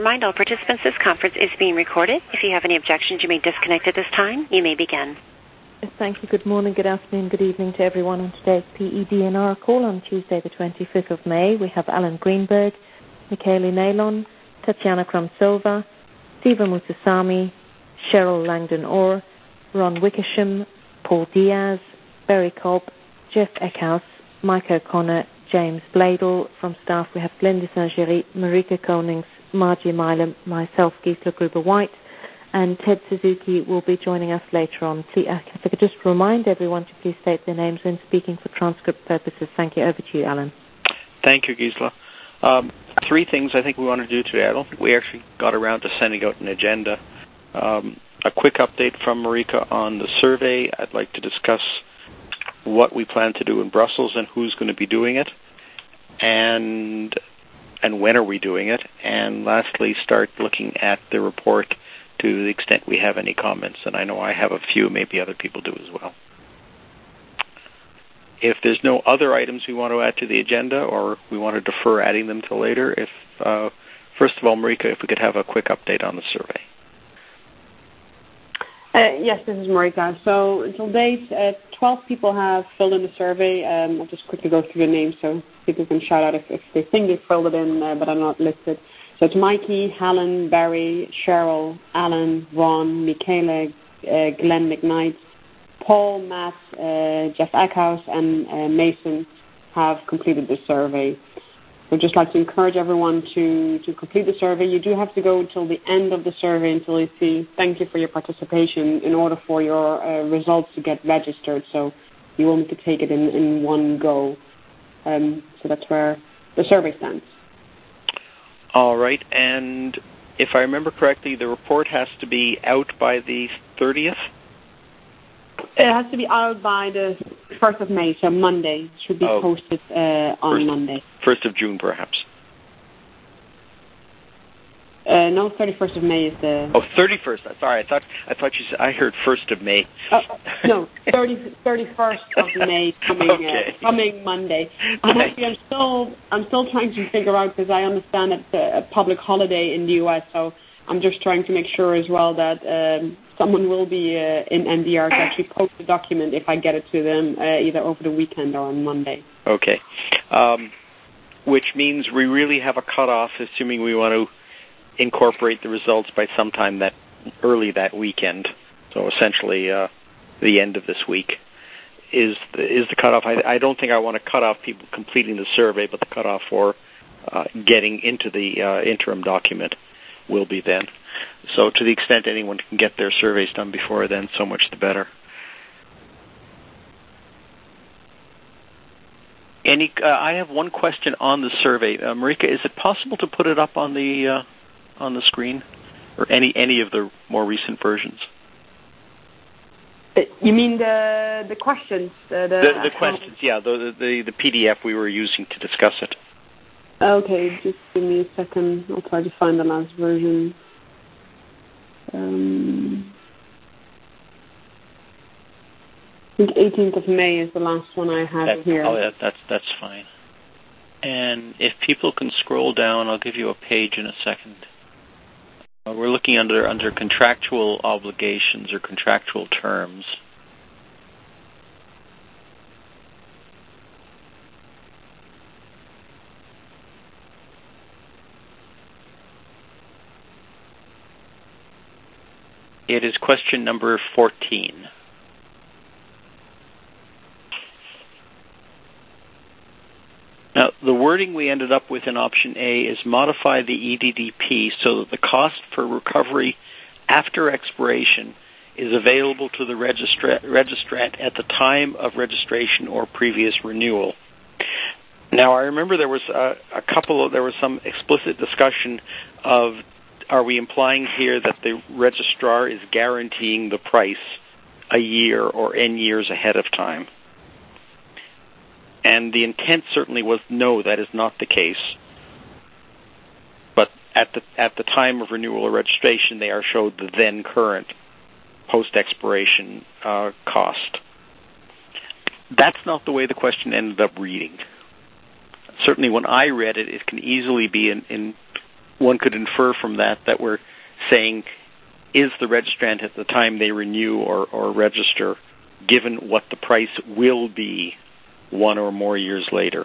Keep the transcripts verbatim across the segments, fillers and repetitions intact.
Remind all participants this conference is being recorded. If you have any objections, you may disconnect at this time. You may begin. Thank you. Good morning, good afternoon, good evening to everyone on today's P E D N R call on Tuesday the twenty-fifth of May. We have Alan Greenberg, Michele Nalon, Tatiana Kramsova, Stephen Mutasamy, Cheryl Langdon-Orr, Ron Wickersham, Paul Diaz, Barry Cobb, Jeff Eckhouse, Mike O'Connor, James Bladel. From staff we have Glenda Saint-Géry, Marika Konings, Margie Milam, myself, Gisela Gruber-White, and Ted Suzuki will be joining us later on. Please, uh, if I could just remind everyone to please state their names when speaking for transcript purposes. Thank you. Over to you, Alan. Thank you, Gisela. Um, three things I think we want to do today. I don't think we actually got around to sending out an agenda. Um, a quick update from Marika on the survey. I'd like to discuss what we plan to do in Brussels and who's going to be doing it, and and when are we doing it, and lastly, start looking at the report to the extent we have any comments, and I know I have a few, maybe other people do as well. If there's no other items we want to add to the agenda, or we want to defer adding them till later, if uh, first of all, Marika, if we could have a quick update on the survey. Uh, yes, this is Marika. So until date, uh, twelve people have filled in the survey. Um, I'll just quickly go through the names so people can shout out if, if they think they filled it in, uh, but are not listed. So it's Mikey, Helen, Barry, Cheryl, Alan, Ron, Michele, uh, Glenn McKnight, Paul, Matt, uh, Jeff Eckhouse, and uh, Mason have completed the survey. So I'd just like to encourage everyone to, to complete the survey. You do have to go until the end of the survey until you see thank you for your participation in order for your uh, results to get registered. So you will need to take it in, in one go. Um, so that's where the survey stands. All right. And if I remember correctly, the report has to be out by the thirtieth? It has to be out by the first of May, so Monday. It should be oh, posted uh, on first, Monday. first of June, perhaps. Uh, no, thirty-first of May is the... Oh, thirty-first. Sorry, I thought I thought you said... I heard first of May. Uh, no, thirty, thirty-first of May coming okay. uh, coming Monday. And actually, I'm still, I'm still trying to figure out, because I understand it's a, a public holiday in the U S, so I'm just trying to make sure as well that um, someone will be uh, in N D R to actually post the document if I get it to them uh, either over the weekend or on Monday. Okay. Um, which means we really have a cutoff, assuming we want to incorporate the results by sometime that early that weekend. So essentially uh, the end of this week is the, is the cutoff. I, I don't think I want to cut off people completing the survey, but the cutoff for uh, getting into the uh, interim document will be then. So to the extent anyone can get their surveys done before then, so much the better. Any? Uh, I have one question on the survey. Uh, Marika, is it possible to put it up on the uh, on the screen, or any any of the more recent versions? Uh, you mean the the questions? Uh, the the, the questions, yeah, the, the the P D F we were using to discuss it. Okay, just give me a second. I'll try to find the last version. Um, I think eighteenth of May is the last one I have that, here. Oh, that, that's that's fine. And if people can scroll down, I'll give you a page in a second. Uh, we're looking under under contractual obligations or contractual terms. It is question number fourteen. Now, the wording we ended up with in option A is modify the E D D P so that the cost for recovery after expiration is available to the registra- registrant at the time of registration or previous renewal. Now, I remember there was a, a couple of, there was some explicit discussion of, are we implying here that the registrar is guaranteeing the price a year or N years ahead of time? And the intent certainly was, no, that is not the case. But at the at the time of renewal or registration, they are showed the then current post-expiration uh, cost. That's not the way the question ended up reading. Certainly when I read it, it can easily be in, in one could infer from that that we're saying, is the registrant at the time they renew or, or register given what the price will be one or more years later?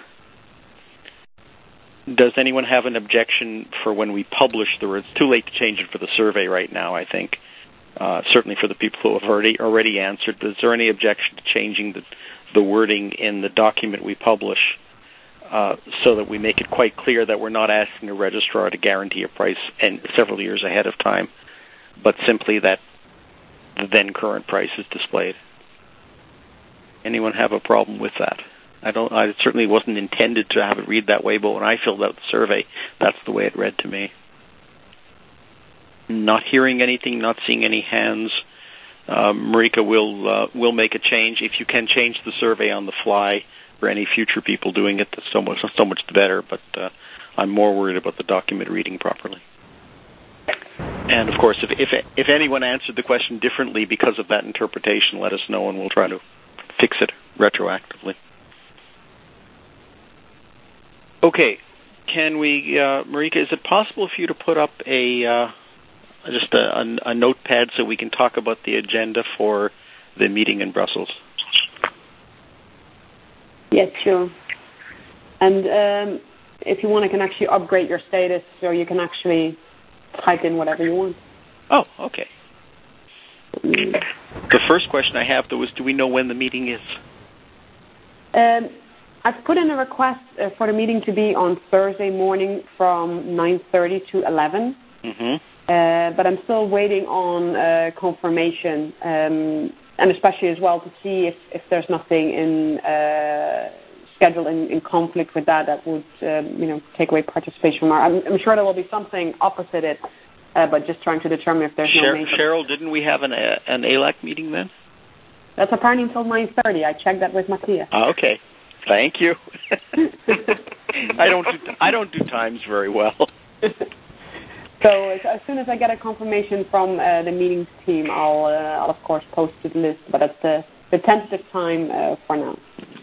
Does anyone have an objection for when we publish the words? It's too late to change it for the survey right now, I think. Uh, certainly for the people who have already already answered. But is there any objection to changing the, the wording in the document we publish uh, so that we make it quite clear that we're not asking a registrar to guarantee a price and several years ahead of time, but simply that the then current price is displayed? Anyone have a problem with that? I don't. I it certainly wasn't intended to have it read that way, but when I filled out the survey, that's the way it read to me. Not hearing anything, not seeing any hands. Uh, Marika will uh, will make a change. If you can change the survey on the fly for any future people doing it, that's so much so much the better. But uh, I'm more worried about the document reading properly. And of course, if if if anyone answered the question differently because of that interpretation, let us know, and we'll try to fix it retroactively. Okay, can we, uh, Marika? Is it possible for you to put up a uh, just a, a, a notepad so we can talk about the agenda for the meeting in Brussels? Yes, sure. And um, if you want, I can actually upgrade your status so you can actually type in whatever you want. Oh, okay. Mm. The first question I have, though, is do we know when the meeting is? Um, I've put in a request uh, for the meeting to be on Thursday morning from nine thirty to eleven. Mm-hmm. Uh, but I'm still waiting on uh, confirmation, um, and especially as well to see if, if there's nothing in uh, schedule in, in conflict with that that would um, you know take away participation from our. I'm, I'm sure there will be something opposite it, uh, but just trying to determine if there's Sher- no major. Cheryl, didn't we have an uh, an A L A C meeting then? That's apparently until nine thirty. I checked that with Matthias. Oh, okay, thank you. I don't do, I don't do times very well. So as, as soon as I get a confirmation from uh, the meetings team, I'll, uh, I'll of course post to the list. But that's the, the tentative time uh, for now.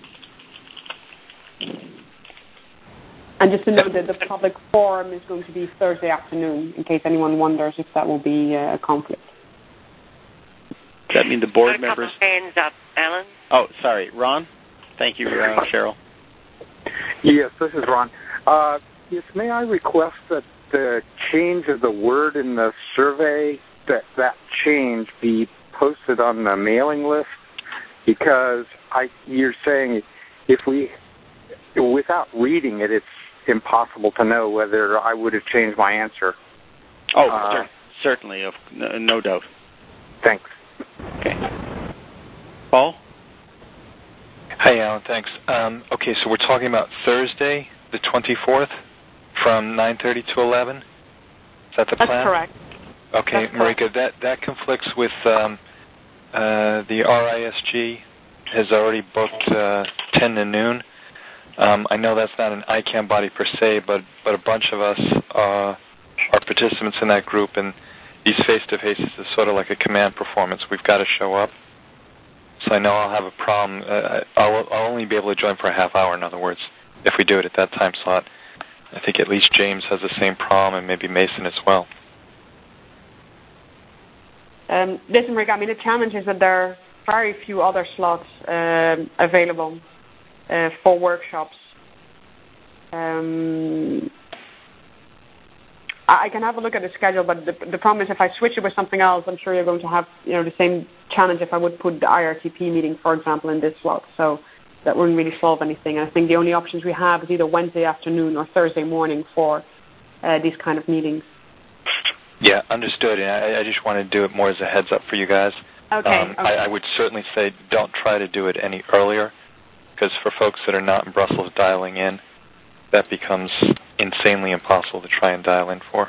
And just to note that the public forum is going to be Thursday afternoon, in case anyone wonders if that will be uh, a conflict. Does that mean the board a members? Couple hands up, Alan. Oh, sorry, Ron. Thank you, uh, Cheryl. Yes, this is Ron. Uh, yes, may I request that the change of the word in the survey, that that change be posted on the mailing list? Because I, you're saying if we, without reading it, it's impossible to know whether I would have changed my answer. Oh, uh, cer- certainly, of no, no doubt. Thanks. Okay. Paul? Hi, Alan. Thanks. Um, okay, so we're talking about Thursday, the twenty-fourth, from nine thirty to eleven. Is that the That's plan? That's correct. Okay, That's Marika, correct. that, that conflicts with um, uh, the R I S G has already booked uh, ten to noon. Um, I know that's not an I CANN body per se, but, but a bunch of us uh, are participants in that group, and these face-to-faces is sort of like a command performance. We've got to show up. So I know I'll have a problem. Uh, I'll, I'll only be able to join for a half hour, in other words, if we do it at that time slot. I think at least James has the same problem, and maybe Mason as well. Um, listen, Rick, I mean, the challenge is that there are very few other slots um, available uh, for workshops. Um, I can have a look at the schedule, but the, the problem is if I switch it with something else, I'm sure you're going to have, you know, the same challenge if I would put the I R T P meeting, for example, in this slot. So that wouldn't really solve anything. I think the only options we have is either Wednesday afternoon or Thursday morning for uh, these kind of meetings. Yeah, understood. And I, I just want to do it more as a heads up for you guys. Okay. Um, okay. I, I would certainly say don't try to do it any earlier, because for folks that are not in Brussels dialing in, that becomes insanely impossible to try and dial in for.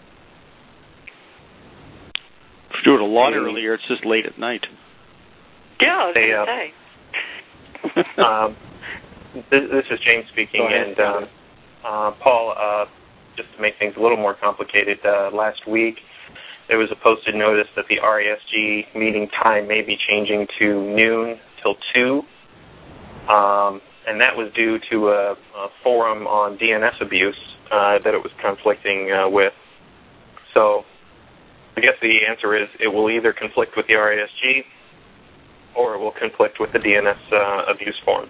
If you do it a lot hey. earlier, it's just late at night. Yeah, I was hey, going to uh, say. um, this, this is James speaking, and um, uh, Paul, uh, just to make things a little more complicated, uh, last week there was a posted notice that the R I S G meeting time may be changing to noon till two, um, and that was due to a, a forum on D N S abuse uh, that it was conflicting uh, with. So I guess the answer is it will either conflict with the R I S G or it will conflict with the D N S uh, abuse form.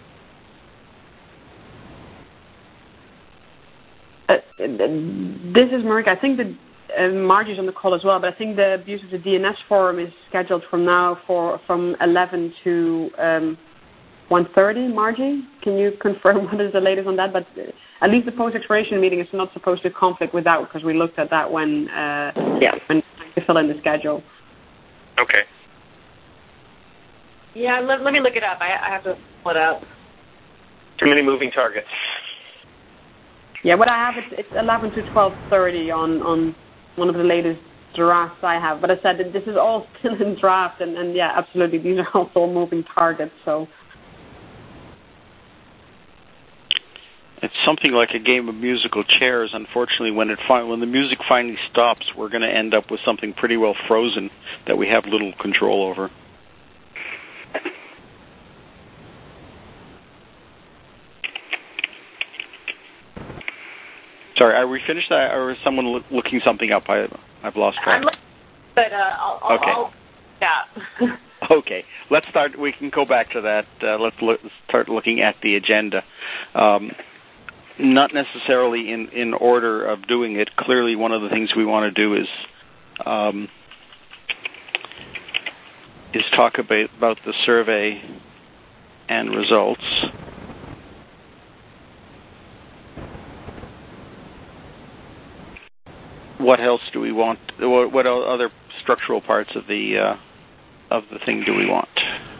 Uh, this is Mark. I think that uh, Margie's on the call as well, but I think the abuse of the D N S forum is scheduled from now for from eleven to um, one thirty. Margie, can you confirm what is the latest on that? But at least the post-expiration meeting is not supposed to conflict with that because we looked at that when uh, yeah when trying to fill in the schedule. Okay. Yeah, let, let me look it up. I, I have to pull it up. Too many moving targets. Yeah, what I have, it's, it's eleven to twelve thirty on, on one of the latest drafts I have. But I said that this is all still in draft, and, and yeah, absolutely, these are also all moving targets. So it's something like a game of musical chairs. Unfortunately, when it fi- when the music finally stops, we're going to end up with something pretty well frozen that we have little control over. Sorry, are we finished that, or is someone look, looking something up? I, I've lost track. I'm looking, but uh, I'll, I'll, okay. I'll, yeah. Okay, let's start. We can go back to that. Uh, let's look, start looking at the agenda. Um, not necessarily in, in order of doing it. Clearly, one of the things we want to do is um, is talk about, about the survey and results. What else do we want? What, what other structural parts of the uh, of the thing do we want?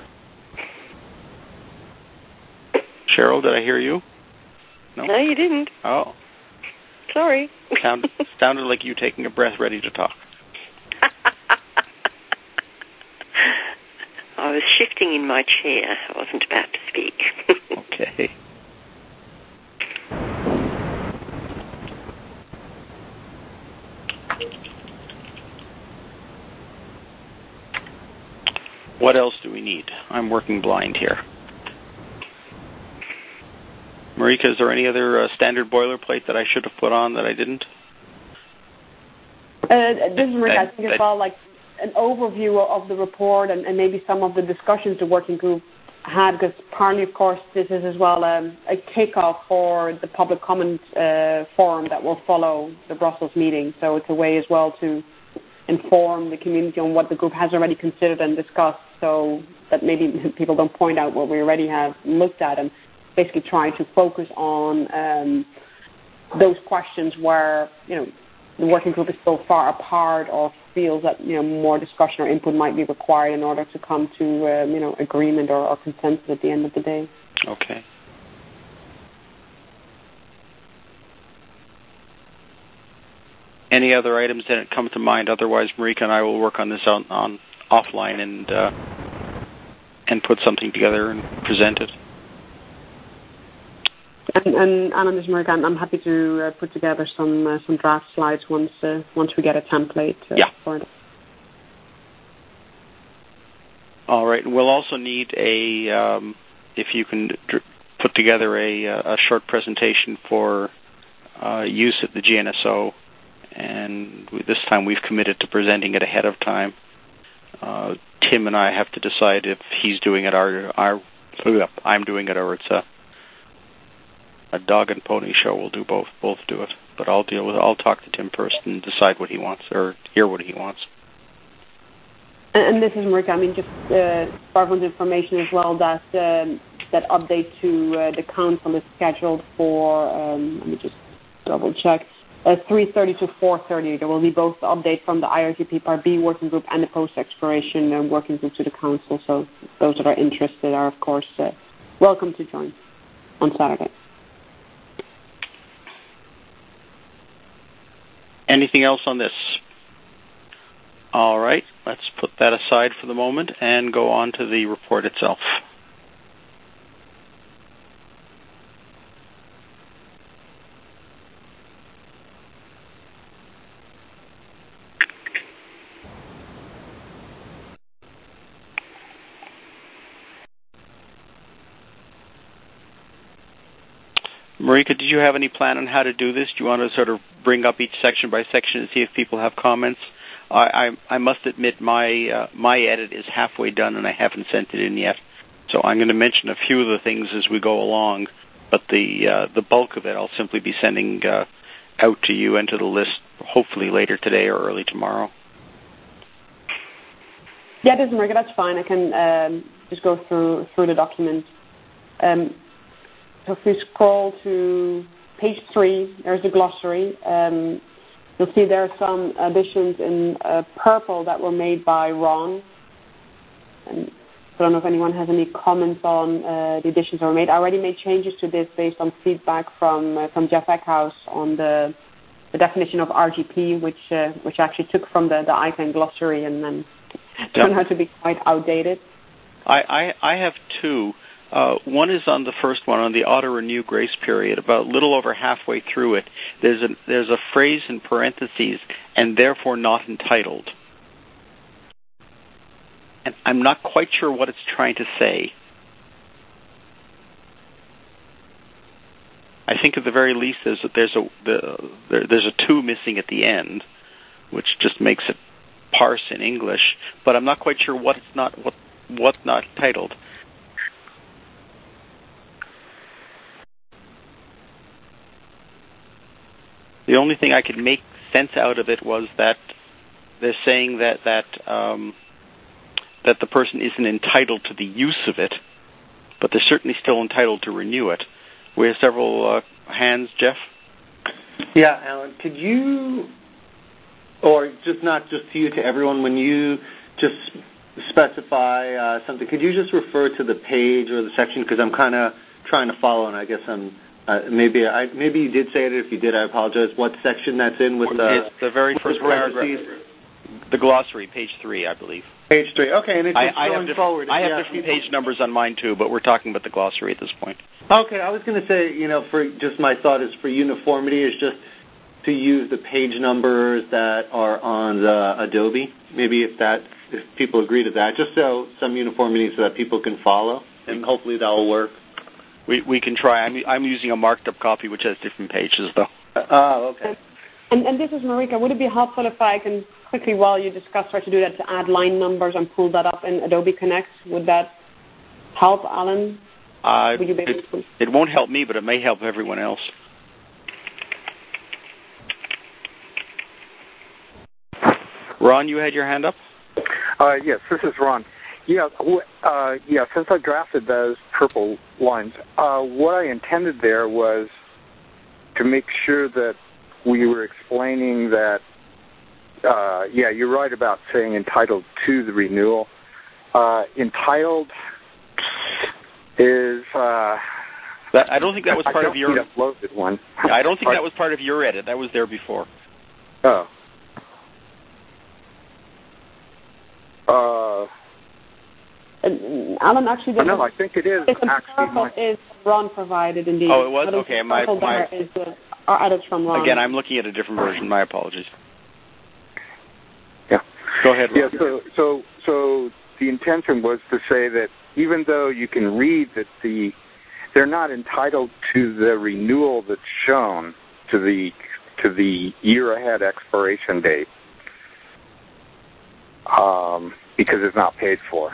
Cheryl, did I hear you? No, no you didn't. Oh, sorry. Sound, sounded like you taking a breath, ready to talk. I was shifting in my chair. I wasn't about to speak. Okay. What else do we need? I'm working blind here. Marika, is there any other uh, standard boilerplate that I should have put on that I didn't? Uh, this is Marika. I think as well, like an overview of the report and, and maybe some of the discussions the working group had, because partly, of course, this is as well um, a kickoff for the public comment uh, forum that will follow the Brussels meeting. So it's a way as well to inform the community on what the group has already considered and discussed, so that maybe people don't point out what we already have looked at, and basically try to focus on um, those questions where, you know, the working group is still far apart or feels that, you know, more discussion or input might be required in order to come to, um, you know, agreement or, or consensus at the end of the day. Okay. Any other items that come to mind? Otherwise, Marika and I will work on this on, on offline and uh, and put something together and present it. And, and Alan, this is Marika. I'm, I'm happy to uh, put together some uh, some draft slides once uh, once we get a template uh, yeah. for it. All right. We'll also need a um, if you can dr- put together a a short presentation for uh, use at the G N S O. And this time we've committed to presenting it ahead of time. Uh, Tim and I have to decide if he's doing it, our, our I'm doing it, or it's a a dog and pony show. We'll do both, both do it. But I'll deal with. I'll talk to Tim first and decide what he wants, or hear what he wants. And this is Marika. I mean, just uh, for everyone's information as well, that um, that update to uh, the council is scheduled for. Um, let me just double check. Uh, three thirty to four thirty. There will be both the update from the I R G P Part B working group and the post-expiration uh, working group to the council. So those that are interested are, of course, uh, welcome to join on Saturday. Anything else on this? All right. Let's put that aside for the moment and go on to the report itself. Marika, did you have any plan on how to do this? Do you want to sort of bring up each section by section and see if people have comments? I, I, I must admit my uh, my edit is halfway done and I haven't sent it in yet. So I'm going to mention a few of the things as we go along, but the uh, the bulk of it I'll simply be sending uh, out to you and to the list hopefully later today or early tomorrow. Yeah, it is, Marika. That's fine. I can um, just go through through the document. Um, so if we scroll to page three, there's the glossary. Um, you'll see there are some additions in uh, purple that were made by Ron. And I don't know if anyone has any comments on uh, the additions that were made. I already made changes to this based on feedback from uh, from Jeff Eckhouse on the the definition of R G P, which uh, which I actually took from the, the I C A N glossary and then turned out to be quite outdated. I, I, I have two. Uh, one is on the first one, on the auto-renew grace period. About a little over halfway through it, there's a, there's a phrase in parentheses, and therefore not entitled. And I'm not quite sure what it's trying to say. I think at the very least there's a, there's a the, there, there's a two missing at the end, which just makes it parse in English. But I'm not quite sure what it's not what what's not titled. The only thing I could make sense out of it was that they're saying that that um, that the person isn't entitled to the use of it, but they're certainly still entitled to renew it. We have several uh, hands, Jeff. Yeah, Alan, could you, or just not just to you, to everyone, when you just specify uh, something, could you just refer to the page or the section? Because I'm kind of trying to follow, and I guess I'm uh, maybe I maybe you did say it. If you did, I apologize. What section that's in with the? It's the very first paragraph. The glossary, page three, I believe. Page three. Okay, and it's just I, I going have forward. I have yeah. different page numbers on mine too, but we're talking about the glossary at this point. Okay, I was going to say, you know, for just my thought is for uniformity is just to use the page numbers that are on the Adobe. Maybe if that, if people agree to that, just so some uniformity so that people can follow, and hopefully that will work. We we can try. I'm I'm using a marked up copy which has different pages though. Oh, okay. And and this is Marika. Would it be helpful if I can quickly, while you discuss how to do that, to add line numbers and pull that up in Adobe Connect? Would that help, Alan? Uh, Would you be able it, to? it won't help me, but it may help everyone else. Ron, you had your hand up? Uh, yes, this is Ron. Yeah, uh, yeah. Since I drafted those purple lines, uh, what I intended there was to make sure that we were explaining that. Uh, yeah, you're right about saying entitled to the renewal. Uh, entitled is. Uh, that, I don't think that was part I of your. Uploaded one. Yeah, I don't think that was part of your edit. That was there before. Oh. Uh. And Alan actually did. No, I think it is. It's actually my... is Ron provided indeed. Oh, it was? Okay, my, my is the, our edits from Ron. Again, I'm looking at a different version. My apologies. Yeah. Go ahead, Ron. Yeah. So, so, so the intention was to say that even though you can read that the they're not entitled to the renewal that's shown to the to the year ahead expiration date, um, because it's not paid for.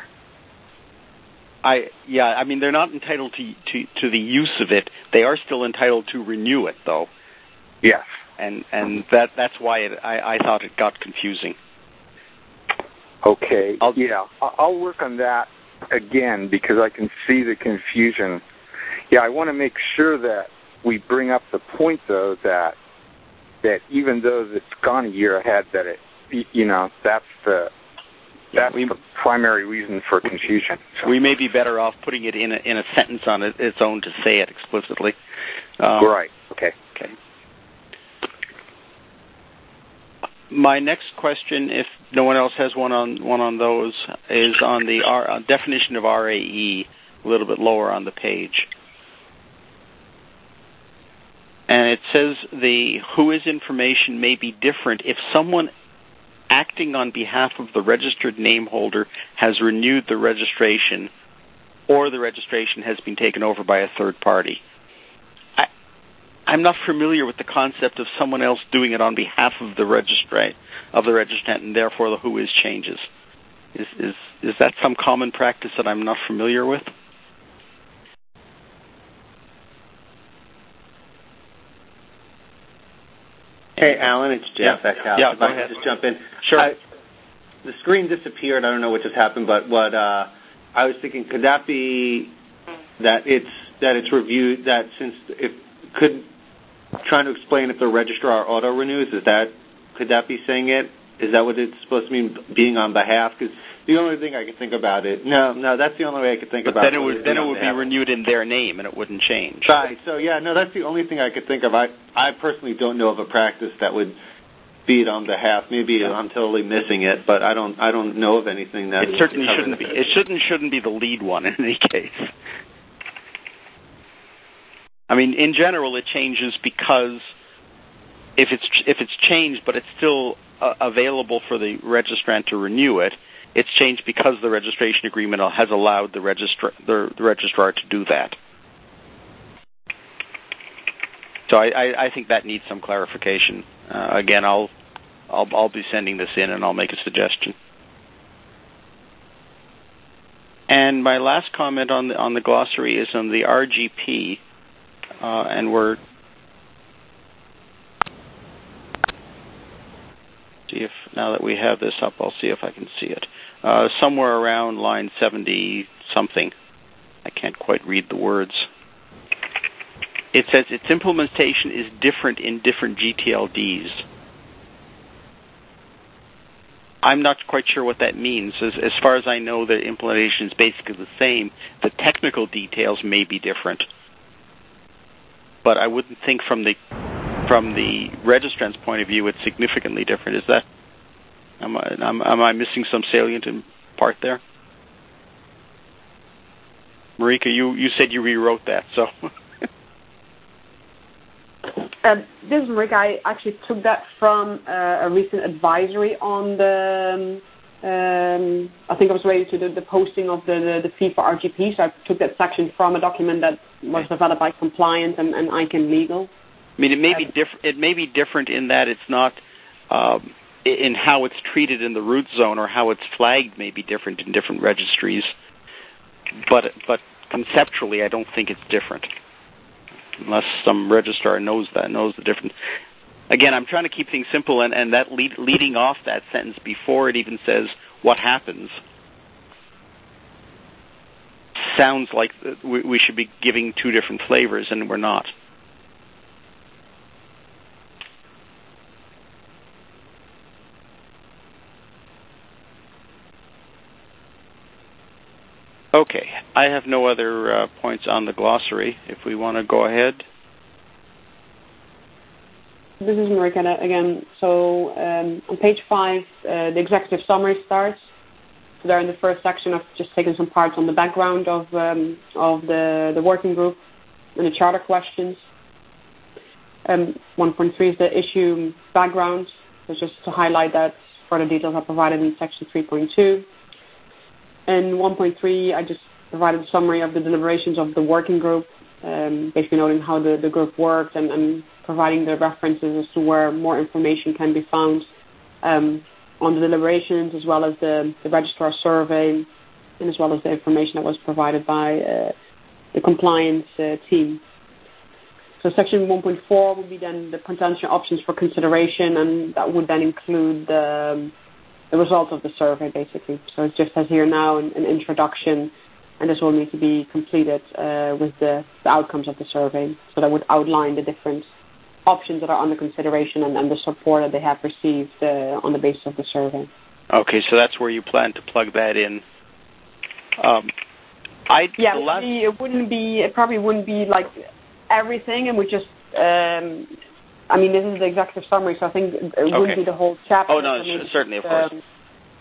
I yeah, I mean they're not entitled to, to to the use of it. They are still entitled to renew it, though. Yes. And and that that's why it, I I thought it got confusing. Okay. I'll, yeah, I'll work on that again because I can see the confusion. Yeah, I want to make sure that we bring up the point though that that even though it's gone a year ahead, that it you know that's the That's we, the primary reason for confusion. So. We may be better off putting it in a, in a sentence on it, its own to say it explicitly. Um, right. Okay. Okay. My next question, if no one else has one on one on those, is on the R, uh, definition of R A E, a little bit lower on the page. And it says the who is information may be different if someone acting on behalf of the registered name holder has renewed the registration or the registration has been taken over by a third party. I, I'm not familiar with the concept of someone else doing it on behalf of the registrant, of the registrant, and therefore the who is changes. Is is is that some common practice that I'm not familiar with? Hey, Alan, it's Jeff yeah. Eckhouse. Yeah, if go I ahead. can just jump in. Sure. I, the screen disappeared. I don't know what just happened, but what uh, I was thinking, could that be that it's that it's reviewed that since if could trying to explain if the registrar auto renews, is that could that be saying it? Is that what it's supposed to mean, being on behalf? Because the only thing I could think about it. No, no, that's the only way I could think but about then it. It would, then it would be renewed in their name, and it wouldn't change. Right. So yeah, no, that's the only thing I could think of. I I personally don't know of a practice that would be it on behalf. Maybe yeah. I'm totally missing it, but I don't I don't know of anything that. It certainly shouldn't be. It shouldn't shouldn't be the lead one in any case. I mean, in general, it changes because if it's if it's changed, but it's still uh, available for the registrant to renew it, it's changed because the registration agreement has allowed the registrar the, the registrar to do that. So I, I, I think that needs some clarification. Uh, again, I'll, I'll I'll be sending this in, and I'll make a suggestion. And my last comment on the on the glossary is on the R G P, uh, and we're see if now that we have this up, I'll see if I can see it. Uh, somewhere around line seventy something. I can't quite read the words. It says its implementation is different in different G T L Ds. I'm not quite sure what that means. As, as far as I know, the implementation is basically the same. The technical details may be different. But I wouldn't think from the from the registrant's point of view it's significantly different. Is that am I am, am I missing some salient part there? Marika, you, you said you rewrote that, so Uh, this is Marika. I actually took that from uh, a recent advisory on the, um, um, I think I was related to the, the posting of the, the, the fee for R G P, so I took that section from a document that was developed by Compliance and, and I C A N Legal. I mean, it may be different. It may be different in that it's not um, in how it's treated in the root zone, or how it's flagged may be different in different registries. But but conceptually, I don't think it's different, unless some registrar knows that knows the difference. Again, I'm trying to keep things simple, and, and that lead, leading off that sentence before it even says what happens sounds like we, we should be giving two different flavors, and we're not. Okay, I have no other uh, points on the glossary. If we want to go ahead. This is Marika again. So um, on page five, uh, the executive summary starts. So there in the first section, I've just taken some parts on the background of um, of the, the working group and the charter questions. Um, one point three is the issue background. So just to highlight that further details are provided in section three point two. And one point three, I just provided a summary of the deliberations of the working group, um, basically noting how the, the group worked and, and providing the references as to where more information can be found um, on the deliberations, as well as the, the registrar survey, and as well as the information that was provided by uh, the compliance uh, team. So section one point four would be then the potential options for consideration, and that would then include the um, the results of the survey, basically. So it just has here now an, an introduction, and this will need to be completed uh, with the, the outcomes of the survey. So that would outline the different options that are under consideration and, and the support that they have received uh, on the basis of the survey. Okay, so that's where you plan to plug that in. Um, I yeah, the last... it wouldn't be. It probably wouldn't be like everything, and we just. Um, I mean, this is the executive summary, so I think it okay. wouldn't be the whole chapter. Oh, no, I mean, certainly, of course. Um,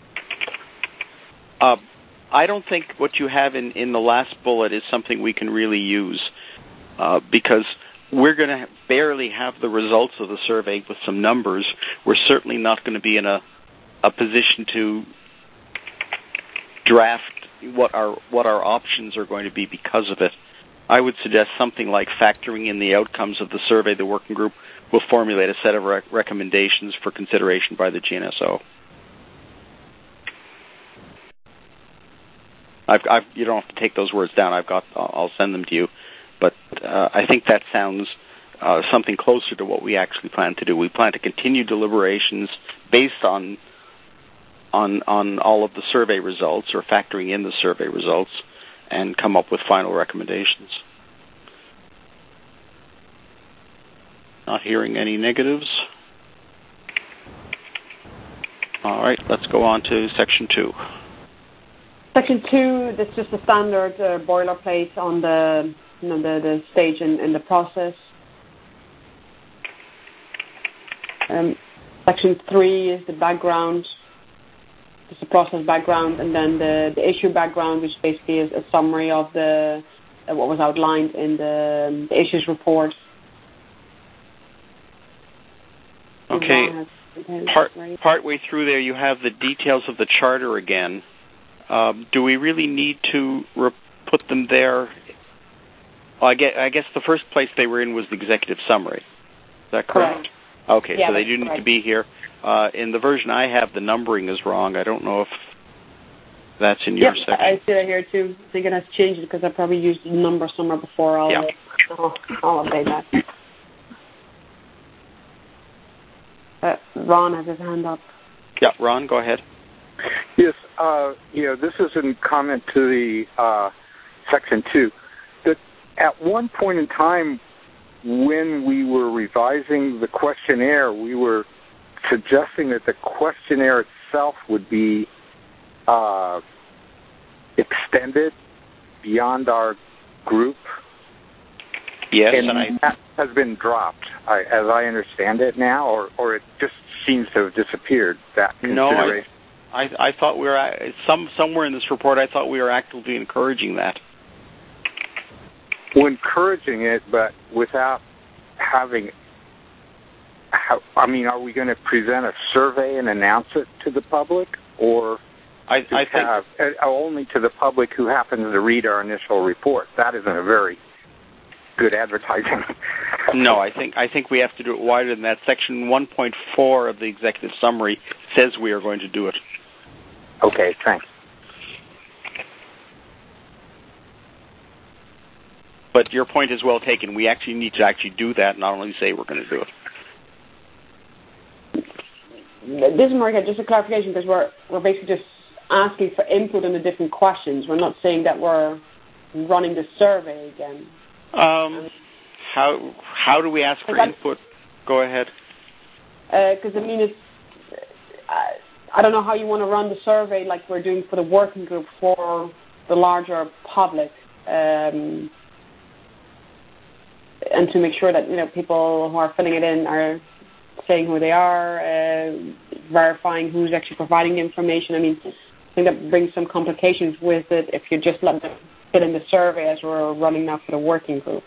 uh, I don't think what you have in, in the last bullet is something we can really use, uh, because we're going to barely have the results of the survey with some numbers. We're certainly not going to be in a, a position to draft what our what our options are going to be because of it. I would suggest something like factoring in the outcomes of the survey. The working group will formulate a set of rec- recommendations for consideration by the G N S O. I've, I've, you don't have to take those words down. I've got. I'll send them to you. But uh, I think that sounds uh, something closer to what we actually plan to do. We plan to continue deliberations based on on on all of the survey results, or factoring in the survey results, and come up with final recommendations. Not hearing any negatives. All right, let's go on to section two. Section two, that's just a standard uh, boilerplate on the, you know, the, the stage in, in the process. Um, section three is the background, it's the process background, and then the, the issue background, which basically is a summary of the uh, what was outlined in the, um, the issues report. Okay. Part part way through there, you have the details of the charter again. Um, do we really need to re- put them there? Well, I, guess, I guess the first place they were in was the executive summary. Is that correct? Correct. Okay, yeah, so they do need to be here. Uh, in the version I have, the numbering is wrong. I don't know if that's in your yep, section. I see that here too. I think it has changed because I probably used the number somewhere before. I'll, yeah. I'll, I'll update that. Uh, Ron has his hand up. Yeah, Ron, go ahead. Yes, uh, you know, this is in comment to the uh, section two. That at one point in time, when we were revising the questionnaire, we were suggesting that the questionnaire itself would be uh, extended beyond our group. Yes, and, and I, that has been dropped, I, as I understand it now, or, or it just seems to have disappeared. That consideration. No, I, I, I thought we were some somewhere in this report. I thought we were actively encouraging that. Well, encouraging it, but without having. How, I mean, are we going to present a survey and announce it to the public, or I, I think have, uh, only to the public who happens to read our initial report? That isn't a very good advertising. No, I think I think we have to do it wider than that. Section one point four of the executive summary says we are going to do it. Okay, thanks. But your point is well taken. We actually need to actually do that, not only say we're going to do it. This is more just a clarification, because we're we're basically just asking for input on the different questions. We're not saying that we're running the survey again. Um, how how do we ask for input? Go ahead. Because uh, I mean, it's I, I don't know how you want to run the survey like we're doing for the working group for the larger public, um, and to make sure that, you know, people who are filling it in are saying who they are, uh, verifying who's actually providing the information. I mean, I think that brings some complications with it if you just let them fill in the survey as we're running now for the working group.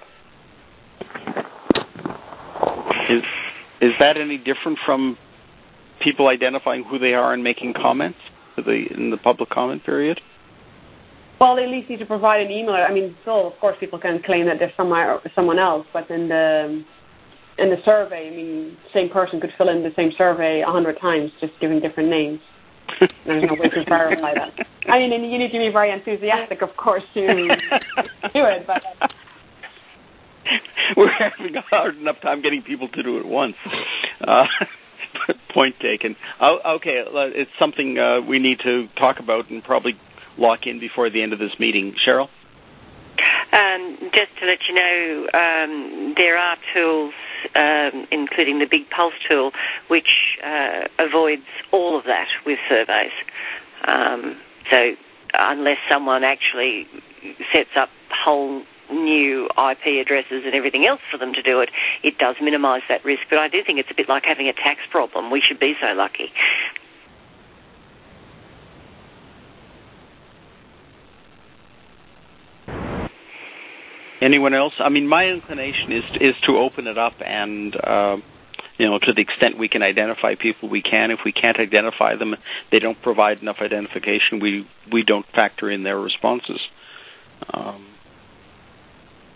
Is is that any different from people identifying who they are and making comments to the, in the public comment period? Well, they at least need to provide an email. I mean, still, of course, people can claim that there's somewhere, someone else, but in the in the survey, I mean, the same person could fill in the same survey a hundred times, just giving different names. There's no way to verify that. I mean, and you need to be very enthusiastic, of course, to do it, but... We're having a hard enough time getting people to do it once. Uh, point taken. Oh, okay, it's something uh, we need to talk about and probably lock in before the end of this meeting. Cheryl? Um, just to let you know, um, there are tools, um, including the Big Pulse tool, which uh, avoids all of that with surveys. Um, so unless someone actually sets up whole new I P addresses and everything else for them to do it, it does minimise that risk. But I do think it's a bit like having a tax problem. We should be so lucky. Anyone else? I mean, my inclination is is to open it up and, uh, you know, to the extent we can identify people, we can. If we can't identify them, they don't provide enough identification, we, we don't factor in their responses. Um,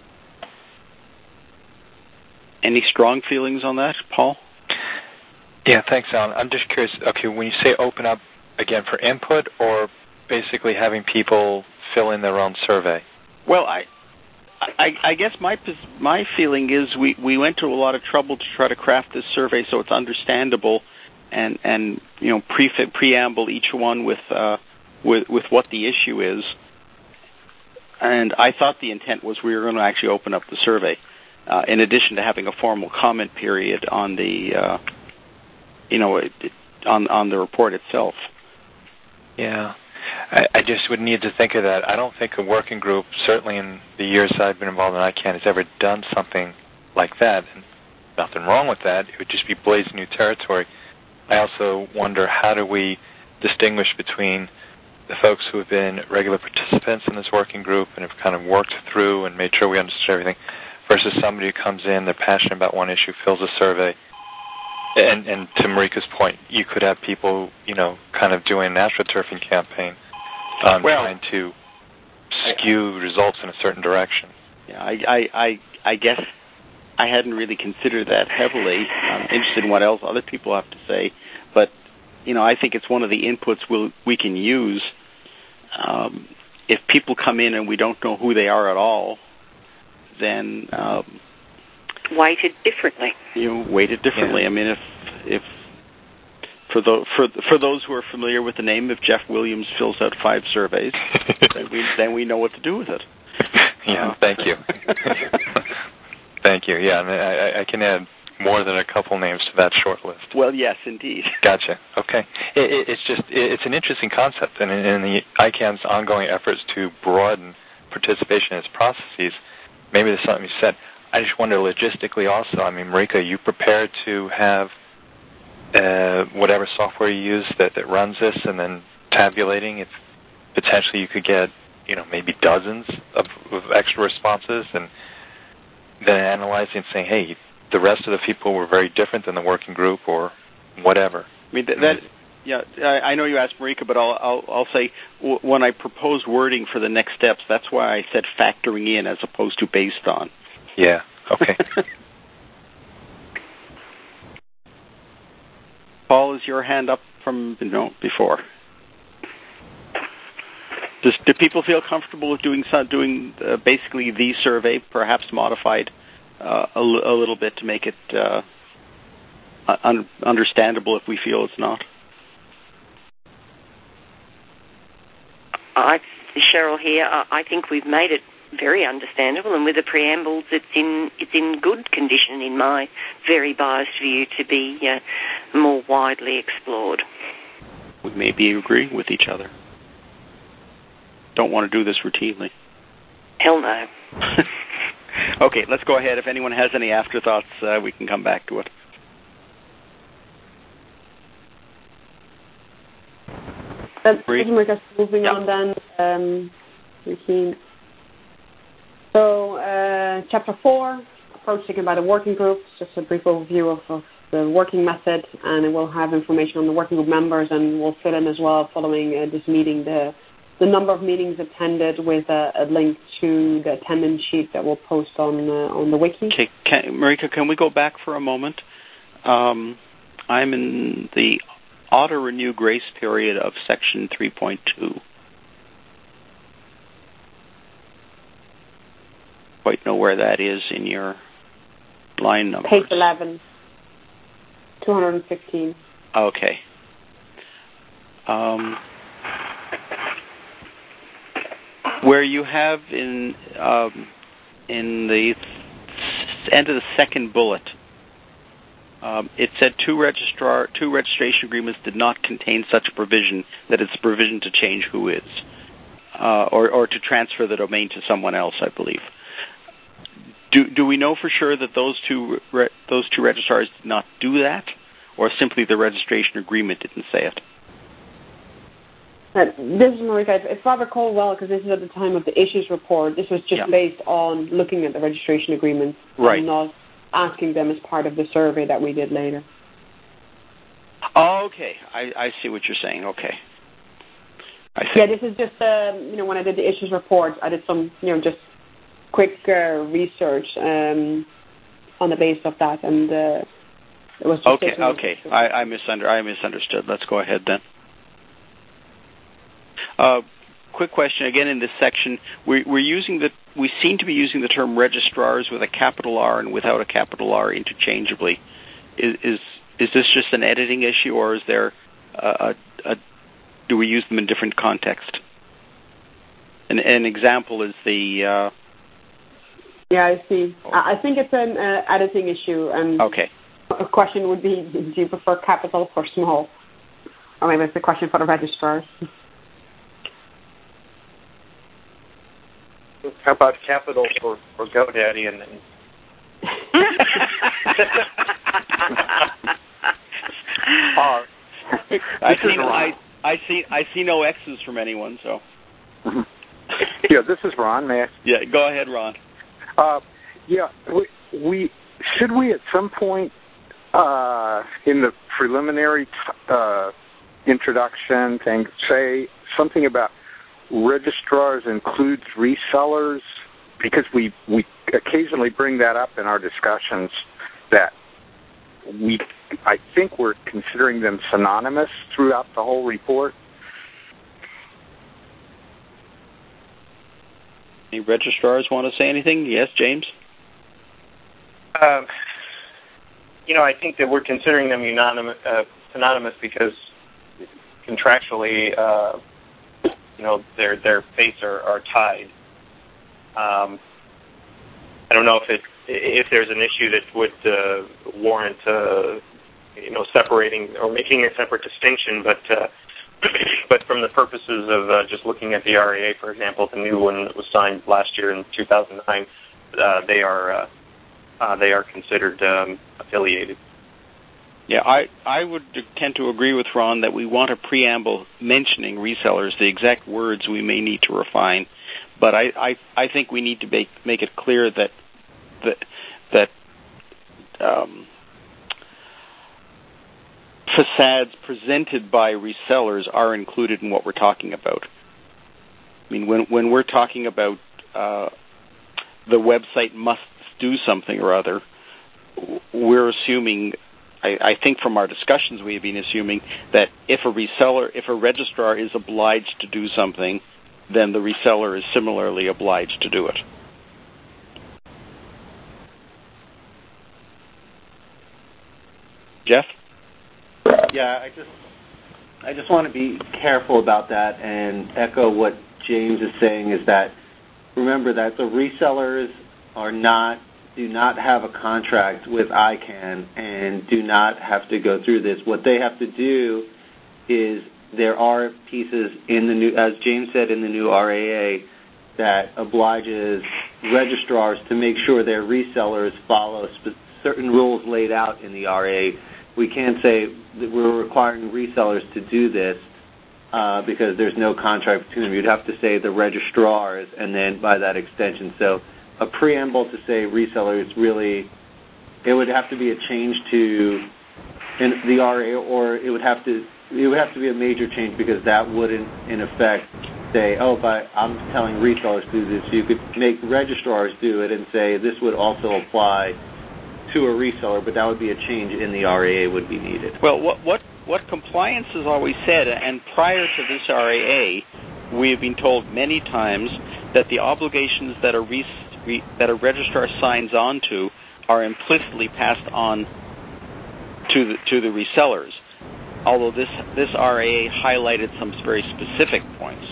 Any strong feelings on that, Paul? Yeah, thanks, Alan. I'm just curious. Okay, when you say open up again for input, or basically having people fill in their own survey? Well, I, I, I guess my my feeling is we, we went to a lot of trouble to try to craft this survey so it's understandable, and, and you know pre preamble each one with uh, with with what the issue is. And I thought the intent was we were going to actually open up the survey, uh, in addition to having a formal comment period on the, uh, you know, it, on on the report itself. Yeah, I, I just would need to think of that. I don't think a working group, certainly in the years I've been involved in I CANN, has ever done something like that. And nothing wrong with that. It would just be blazing new territory. I also wonder, how do we distinguish between the folks who have been regular participants in this working group and have kind of worked through and made sure we understood everything, versus somebody who comes in, they're passionate about one issue, fills a survey. And, and to Marika's point, you could have people, you know, kind of doing an astroturfing campaign, um, well, trying to skew I, results in a certain direction. Yeah, I, I, I, I guess I hadn't really considered that heavily. I'm interested in what else other people have to say, but you know, I think it's one of the inputs we'll, we can use. Um, if people come in and we don't know who they are at all, then um, weighted differently. You know, weighted differently. Yeah. I mean, if if for the for for those who are familiar with the name, if Jeff Williams fills out five surveys, then we then we know what to do with it. Yeah, uh, thank you. Thank you. Yeah, and I, I can add more than a couple names to that short list. Well, yes, indeed. Gotcha. Okay. It, it, it's just it, it's an interesting concept, and in, in the I CANN's ongoing efforts to broaden participation in its processes, maybe there's something you said. I just wonder logistically also, I mean, Marika, are you prepared to have uh, whatever software you use that, that runs this and then tabulating if potentially you could get, you know, maybe dozens of, of extra responses and then analyzing and saying, hey, the rest of the people were very different than the working group or whatever? I mean, that, that yeah, I, I know you asked Marika, but I'll, I'll, I'll say w- when I proposed wording for the next steps, that's why I said factoring in as opposed to based on. Yeah, okay. Paul, is your hand up from you know, before? Does, do people feel comfortable with doing doing uh, basically the survey, perhaps modified uh, a, l- a little bit to make it uh, un- understandable if we feel it's not? I, Cheryl here. I, I think we've made it very understandable, and with the preambles, it's in it's in good condition, in my very biased view, to be uh, more widely explored. We may be agreeing with each other. Don't want to do this routinely. Hell no. Okay, let's go ahead. If anyone has any afterthoughts, uh, we can come back to it. Uh, moving yeah. on then, um, routine. So, uh, chapter four, approach taken by the working group. Just a brief overview of, of the working method, and it will have information on the working group members, and we'll fill in as well, following uh, this meeting, the the number of meetings attended with a, a link to the attendance sheet that we'll post on uh, on the wiki. Okay, can, Marika, can we go back for a moment? Um, I'm in the auto-renew grace period of section three point two. Quite know where that is in your line numbers. Page eleven, two hundred fifteen. Okay. Um, where you have in um, in the end of the second bullet, um, it said two registrar two registration agreements did not contain such a provision that it's a provision to change who is, uh, or or to transfer the domain to someone else, I believe. Do do we know for sure that those two re, those two registrars did not do that, or simply the registration agreement didn't say it? Uh, this is Marika. If, if I recall well, because this is at the time of the issues report, this was just yeah. based on looking at the registration agreement, right. and not asking them as part of the survey that we did later. Oh, okay, I, I see what you're saying. Okay. I see. Yeah, this is just uh, you know when I did the issues report, I did some you know just quick uh, research, um, on the basis of that, and uh, it was just okay. Okay, I, I, misunder- I misunderstood. Let's go ahead then. Uh, quick question again in this section. We, we're using the we seem to be using the term registrars with a capital R and without a capital R interchangeably. Is is, is this just an editing issue, or is there a, a, a do we use them in different context? An, an example is the. Uh, yeah, I see. I think it's an uh, editing issue, and okay. A question would be: do you prefer capital or small? Or maybe it's a question for the registrars. How about capital for, for GoDaddy and then? uh, I see no, I, I see I see no X's from anyone. So. Mm-hmm. Yeah, this is Ron. May I? Yeah, go ahead, Ron. Uh, yeah, we, we should we at some point uh, in the preliminary t- uh, introduction thing say something about registrars includes resellers, because we, we occasionally bring that up in our discussions, that we I think we're considering them synonymous throughout the whole report. Any registrars want to say anything? Yes, James? Um, you know, I think that we're considering them unanimous, uh, synonymous because contractually, uh, you know, their their fates are, are tied. Um, I don't know if it if there's an issue that would uh, warrant, uh, you know, separating or making a separate distinction, but uh, but from the purposes of uh, just looking at the R A A, for example, the new one that was signed last year in two thousand nine, uh, they are uh, uh, they are considered um, affiliated. Yeah, I, I would tend to agree with Ron that we want a preamble mentioning resellers, the exact words we may need to refine, but I, I, I think we need to make make it clear that that that um, facades presented by resellers are included in what we're talking about. I mean, when when we're talking about uh, the website must do something or other, we're assuming. I, I think from our discussions we have been assuming that if a reseller, if a registrar is obliged to do something, then the reseller is similarly obliged to do it. Jeff? Yeah, I just I just want to be careful about that and echo what James is saying, is that remember that the resellers are not do not have a contract with I CANN and do not have to go through this. What they have to do is there are pieces in the new, as James said, in the new R A A that obliges registrars to make sure their resellers follow sp- certain rules laid out in the R A A. We can't say that we're requiring resellers to do this uh, because there's no contract between them. You'd have to say the registrars and then by that extension. So a preamble to say resellers really, it would have to be a change to in the R A, or it would have to it would have to be a major change, because that wouldn't, in effect, say, oh, but I'm telling resellers to do this. You could make registrars do it and say this would also apply to a reseller, but that would be a change in the R A A would be needed. Well, what what what compliance has always said, and prior to this R A A, we have been told many times that the obligations that a res- re- that a registrar signs on to are implicitly passed on to the to the resellers. Although this this R A A highlighted some very specific points.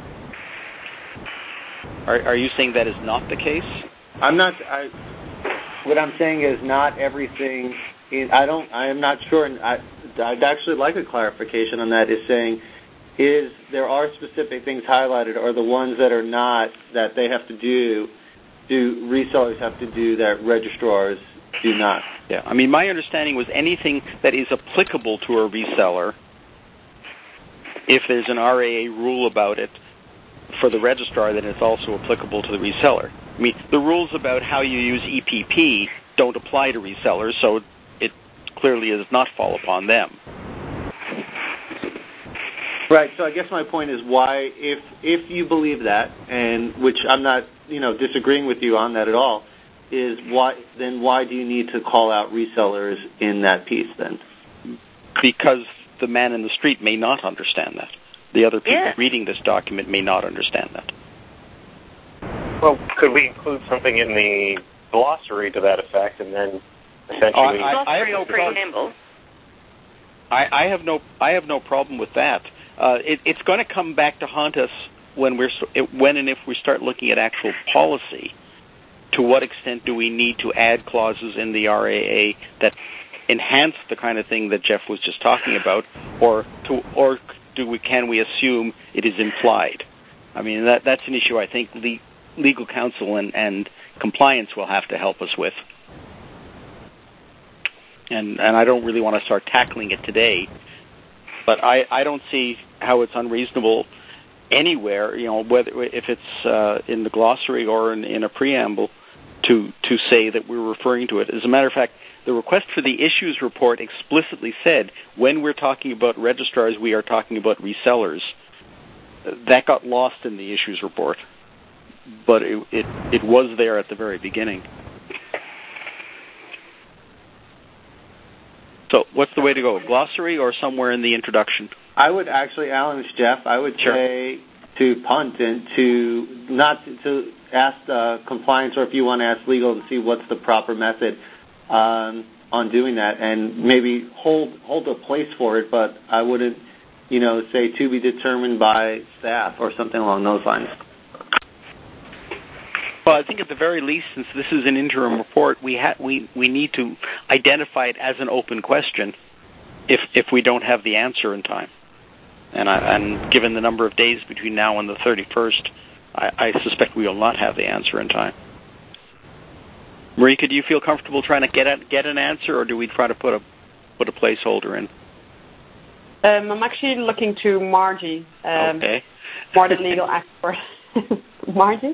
Are, are you saying that is not the case? I'm not. I, what I'm saying is not everything. Is, I don't. I am not sure. And I, I'd actually like a clarification on that. Is saying is there are specific things highlighted, or the ones that are not that they have to do. Do resellers have to do that registrars do not? Yeah, I mean, my understanding was anything that is applicable to a reseller, if there's an R A A rule about it for the registrar, then it's also applicable to the reseller. I mean, the rules about how you use E P P don't apply to resellers, so it clearly does not fall upon them. Right. So I guess my point is why, if if you believe that, and which I'm not, you know, disagreeing with you on that at all, is why then why do you need to call out resellers in that piece then? Because the man in the street may not understand that. The other people yeah. reading this document may not understand that. Well, could we include something in the glossary to that effect, and then essentially... Oh, I, I, I have no preamble. I, I have no I have no problem with that. Uh, it, it's going to come back to haunt us when we're when and if we start looking at actual policy. To what extent do we need to add clauses in the R A A that enhance the kind of thing that Jeff was just talking about, or to, or do we can we assume it is implied? I mean, that that's an issue I think the legal counsel and, and compliance will have to help us with. And and I don't really want to start tackling it today, but I, I don't see how it's unreasonable anywhere, you know, whether if it's uh, in the glossary or in, in a preamble, to to say that we're referring to it. As a matter of fact, the request for the issues report explicitly said when we're talking about registrars, we are talking about resellers. That got lost in the issues report, but it it, it was there at the very beginning. So what's the way to go, glossary or somewhere in the introduction? I would actually, Alan, it's Jeff, I would sure. say to punt and to not to, to ask uh, compliance, or if you want to ask legal to see what's the proper method um, on doing that, and maybe hold hold a place for it, but I wouldn't, you know, say to be determined by staff or something along those lines. Well, I think at the very least, since this is an interim report, we ha- we we need to identify it as an open question if if we don't have the answer in time. And, I, and given the number of days between now and the thirty-first, I, I suspect we will not have the answer in time. Marika, do you feel comfortable trying to get a, get an answer, or do we try to put a put a placeholder in? Um, I'm actually looking to Margie, um, okay. more than legal expert. Margie?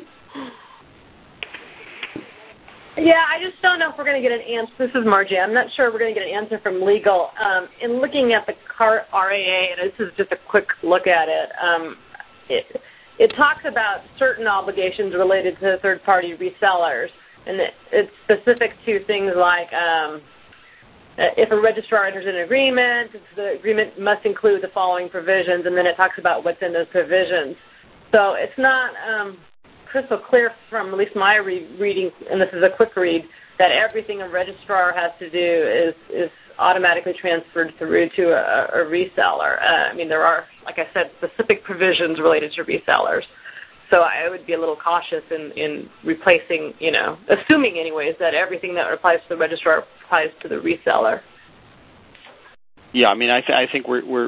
Yeah, I just don't know if we're going to get an answer. This is Margie. I'm not sure we're going to get an answer from legal. Um, in looking at the C A R R A A, and this is just a quick look at it, um, it, it talks about certain obligations related to third-party resellers, and it, it's specific to things like um, if a registrar enters an agreement, the agreement must include the following provisions, and then it talks about what's in those provisions. So it's not... Um, crystal clear from at least my re- reading, and this is a quick read, that everything a registrar has to do is, is automatically transferred through to a, a reseller. Uh, I mean, there are, like I said, specific provisions related to resellers. So I would be a little cautious in, in replacing, you know, assuming anyways that everything that applies to the registrar applies to the reseller. Yeah, I mean, I, th- I think we're, we're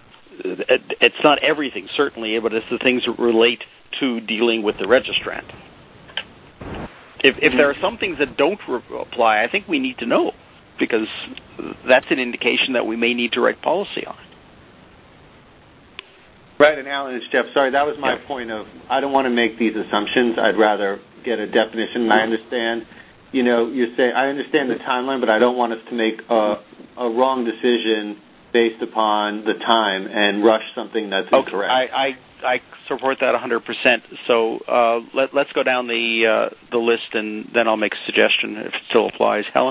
it's not everything, certainly, but it's the things that relate to dealing with the registrant. If, if there are some things that don't re- apply, I think we need to know, because that's an indication that we may need to write policy on. Right, and Alan, it's Jeff. Sorry, that was my yeah. point of, I don't want to make these assumptions. I'd rather get a definition. And I understand, you know, you're saying, I understand the timeline, but I don't want us to make a, a wrong decision based upon the time and rush something that's okay. incorrect. I, I I support that one hundred percent. So uh, let, let's go down the uh, the list, and then I'll make a suggestion if it still applies. Helen?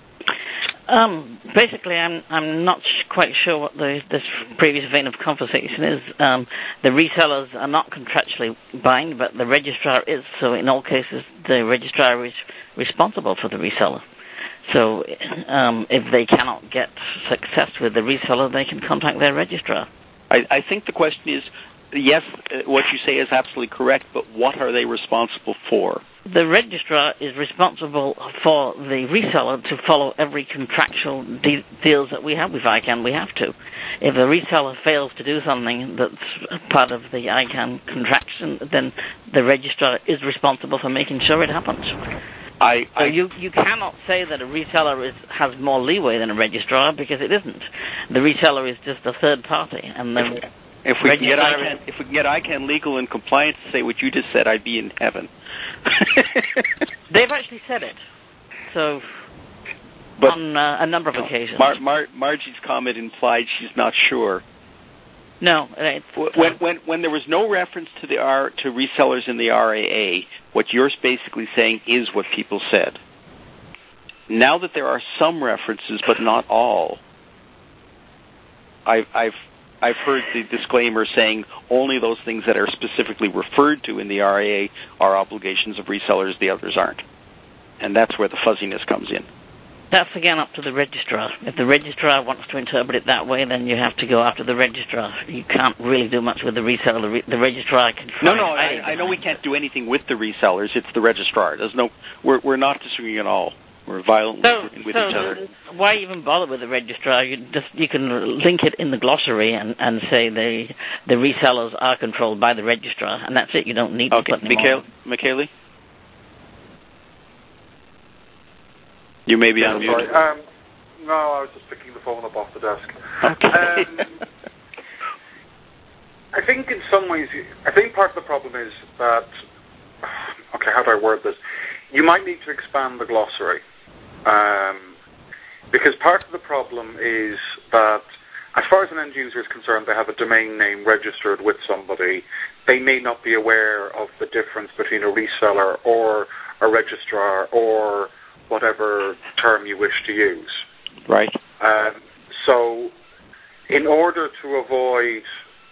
Um, basically, I'm I'm not sh- quite sure what the this previous vein of conversation is. Um, the resellers are not contractually bound, but the registrar is. So in all cases, the registrar is responsible for the reseller. So um, if they cannot get success with the reseller, they can contact their registrar. I, I think the question is, yes, what you say is absolutely correct, but what are they responsible for? The registrar is responsible for the reseller to follow every contractual de- deals that we have with I CANN. We have to. If the reseller fails to do something that's part of the I CANN contraction, then the registrar is responsible for making sure it happens. I, I, so you you cannot say that a reseller is, has more leeway than a registrar, because it isn't. The reseller is just a third party, and the if we can get I CANN, if we can get I CANN legal and compliance to say what you just said, I'd be in heaven. They've actually said it, so but, on uh, a number of occasions. Mar- Mar- Margie's comment implied she's not sure. No. When when when there was no reference to the R to resellers in the R A A, what you're basically saying is what people said. Now that there are some references, but not all, I've I've I've heard the disclaimer saying only those things that are specifically referred to in the R A A are obligations of resellers, the others aren't. And that's where the fuzziness comes in. That's again up to the registrar. If the registrar wants to interpret it that way, then you have to go after the registrar. You can't really do much with the reseller. The, re- the registrar can. No, no, I, I know we can't do anything with the resellers. It's the registrar. There's no. We're we're not disagreeing at all. We're violently so, with so each other. Why even bother with the registrar? You just you can link it in the glossary and, and say the the resellers are controlled by the registrar, and that's it. You don't need okay. to put any Mikhail, more. Michaeli? You may be yeah, on mute. Um, no, I was just picking the phone up off the desk. Okay. Um, I think in some ways, I think part of the problem is that, okay, how do I word this? You might need to expand the glossary. Um, because part of the problem is that as far as an end user is concerned, they have a domain name registered with somebody. They may not be aware of the difference between a reseller or a registrar or whatever term you wish to use. Right. Um, so in order to avoid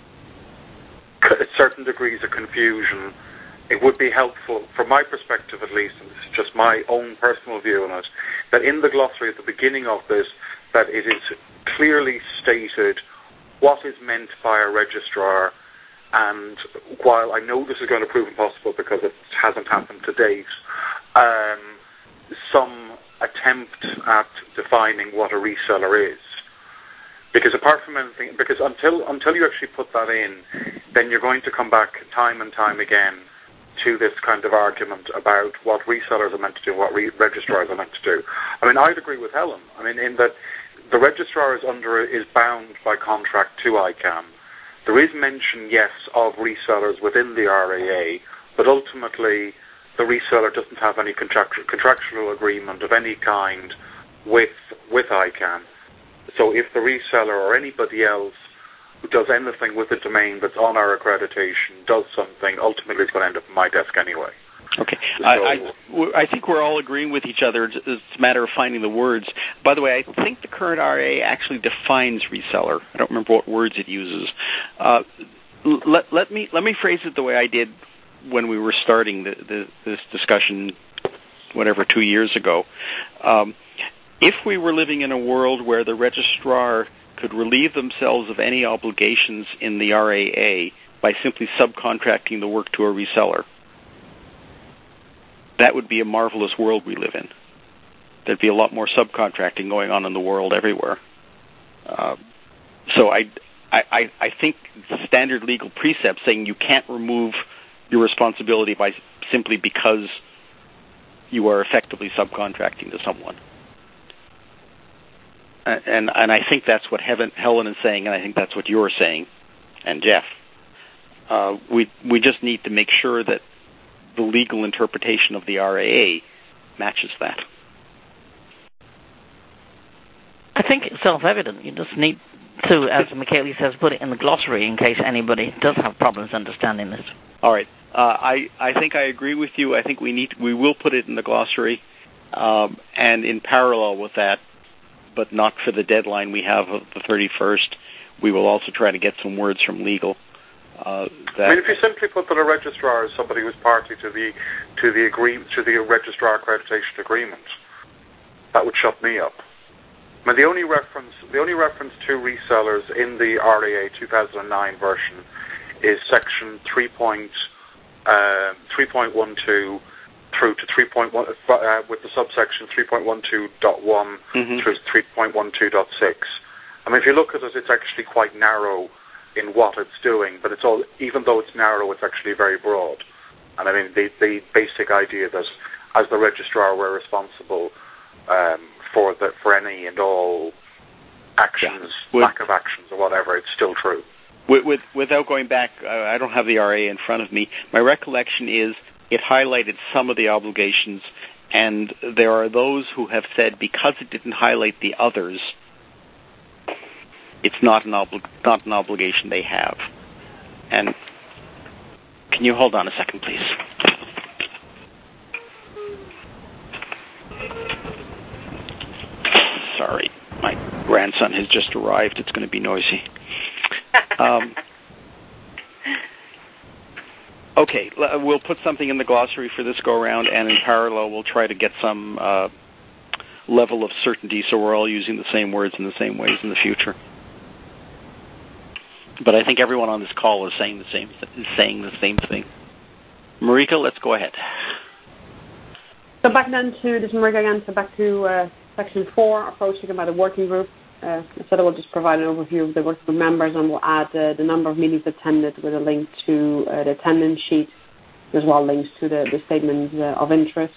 certain degrees of confusion, it would be helpful, from my perspective at least, and this is just my own personal view on it, that in the glossary at the beginning of this, that it is clearly stated what is meant by a registrar, and while I know this is going to prove impossible because it hasn't happened to date, um, some attempt at defining what a reseller is. Because apart from anything, because until until you actually put that in, then you're going to come back time and time again to this kind of argument about what resellers are meant to do, what re- registrars are meant to do. I mean, I'd agree with Helen. I mean, in that the registrar is under is bound by contract to I CANN. There is mention, yes, of resellers within the R A A, but ultimately the reseller doesn't have any contractual contractual agreement of any kind with with I CANN. So if the reseller or anybody else who does anything with the domain that's on our accreditation does something, ultimately it's going to end up on my desk anyway. Okay. So, I, I, I think we're all agreeing with each other. It's a matter of finding the words. By the way, I think the current R A A actually defines reseller. I don't remember what words it uses. Uh, let, let me let me phrase it the way I did when we were starting the, the, this discussion, whatever, two years ago. Um, if we were living in a world where the registrar could relieve themselves of any obligations in the R A A by simply subcontracting the work to a reseller, that would be a marvelous world we live in. There'd be a lot more subcontracting going on in the world everywhere. Uh, so I, I, I think standard legal precepts saying you can't remove your responsibility by simply because you are effectively subcontracting to someone. And and I think that's what Helen is saying, and I think that's what you're saying, and Jeff. Uh, we we just need to make sure that the legal interpretation of the R A A matches that. I think it's self-evident. You just need to, as Michaeli says, put it in the glossary in case anybody does have problems understanding this. All right. Uh, I I think I agree with you. I think we need we will put it in the glossary, um, and in parallel with that, but not for the deadline we have of the thirty-first, we will also try to get some words from legal. Uh, that I mean, if you simply put that a registrar is somebody who's party to the to the agree to the registrar accreditation agreement, that would shut me up. I mean, the only reference the only reference to resellers in the R A A two thousand nine version is section three point uh, three point one two through to three point one uh, with the subsection three point one two dot one mm-hmm. through three point one two dot six. I mean, if you look at it, it's actually quite narrow in what it's doing, but it's all, even though it's narrow, it's actually very broad. And I mean, the, the basic idea that as the registrar, we're responsible um, for the, for any and all actions, yeah. lack of actions, or whatever, it's still true. With, with, without going back, uh, I don't have the R A in front of me. My recollection is it highlighted some of the obligations, and there are those who have said because it didn't highlight the others, it's not an obli- not an obligation they have. And can you hold on a second, please? Sorry, my grandson has just arrived. It's going to be noisy. Um, okay, we'll put something in the glossary for this go-around, and in parallel, we'll try to get some uh, level of certainty so we're all using the same words in the same ways in the future. But I think everyone on this call is saying the same th- is saying the same thing. Marika, let's go ahead. So back then to this Marika again. So back to uh, section four, approach taken by the working group. Uh, instead, I will just provide an overview of the working group members, and we'll add uh, the number of meetings attended with a link to uh, the attendance sheet, as well as links to the, the statement uh, of interest.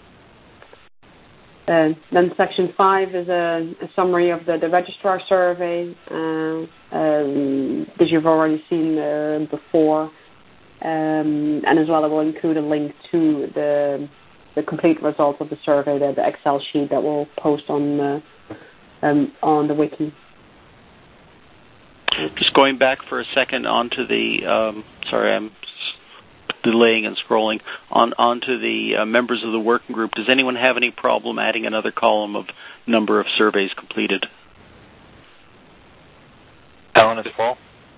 Uh, then section five is a, a summary of the, the registrar survey, uh, um, which you've already seen uh, before, um, and as well, I will include a link to the the complete results of the survey, the, the Excel sheet that we'll post on uh, um, on the wiki. Just going back for a second onto the um, sorry, I'm delaying and scrolling on onto the uh, members of the working group. Does anyone have any problem adding another column of number of surveys completed? Alan, is Paul?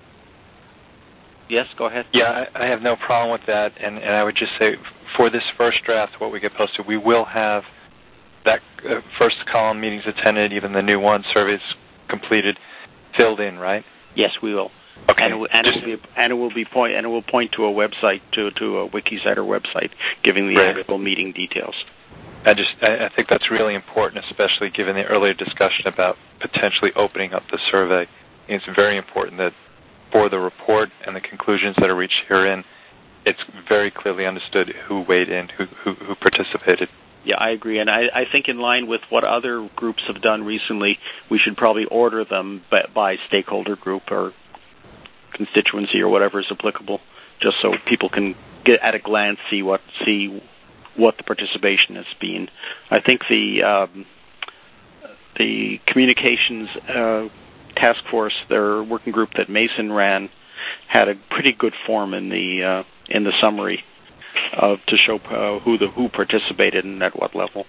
Yes, go ahead. Yeah, I, I have no problem with that, and, and I would just say for this first draft, what we get posted, we will have that uh, first column, meetings attended, even the new one, surveys completed, filled in, right? Yes, we will. Okay. And it will, and it will be and it will be point and it will point to a website to to a WikiCyter website giving the right. actual meeting details. I just I, I think that's really important, especially given the earlier discussion about potentially opening up the survey. It's very important that for the report and the conclusions that are reached herein, it's very clearly understood who weighed in, who who, who participated. Yeah, I agree, and I, I think in line with what other groups have done recently, we should probably order them by, by stakeholder group or constituency or whatever is applicable, just so people can get at a glance see what see what the participation has been. I think the um, the communications uh, task force, their working group that Mason ran, had a pretty good form in the uh, in the summary of to show uh, who the who participated and at what level.